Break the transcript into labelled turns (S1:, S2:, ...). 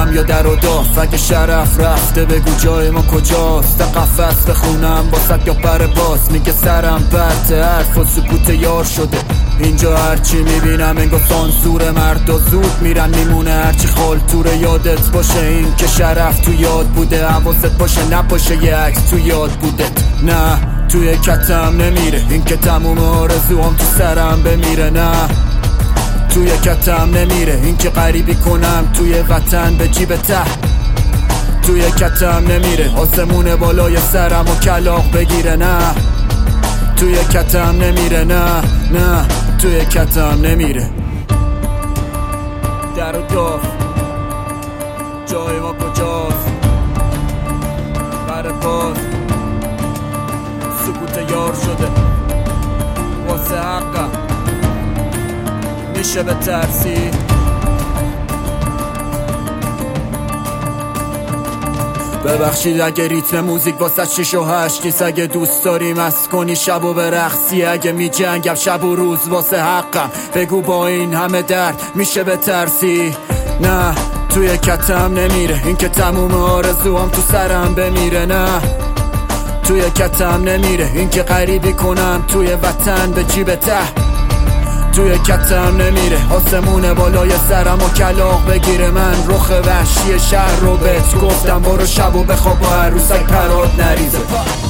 S1: بمونم یا در و داف. اگه شرف رفته بگو جای ما کجاست، تا قفس بخونم واسط یا پر باز. میگه سرم پرته، حرف و سکوت یار شده اینجا. هرچی میبینم انگار سانسور، مردا زود میرن میمونه هرچی خالتور. یادت باشه این که شرف تو یاد بوده، حواست باشه نپاشه یه عکس تو یاد بودت. نه توی کتم نمیره این که تموم آرزوام تو سرم بمیره. نه توی کتم نمیره این که غریبی کنم توی وطن به جیب ته. توی کتم نمیره آسمون بالای سرم و کلاغ بگیره. نه توی کتم نمیره. نه توی کتم نمیره. در و داف جای ما کجاست، بر پاس سکوت یار شده واسه حقم. میشه به ترسی ببخشید اگه ریتم موزیک واسه 6 و 8 نیست. اگه دوست داری مست کنی شب و برقصی، اگه می جنگم شب و روز واسه حقم، بگو با این همه درد میشه به ترسی. نه توی کتم نمیره این که تموم آرزوام تو سرم بمیره. نه توی کتم نمیره این که غریبی کنم توی وطن به جیب ته. توی کتم نمیره آسمون بالای سرم و کلاغ بگیره. من رخ وحشی شهر رو بهت گفتم، برو شب و بخواب با عروسک پرات نریزه.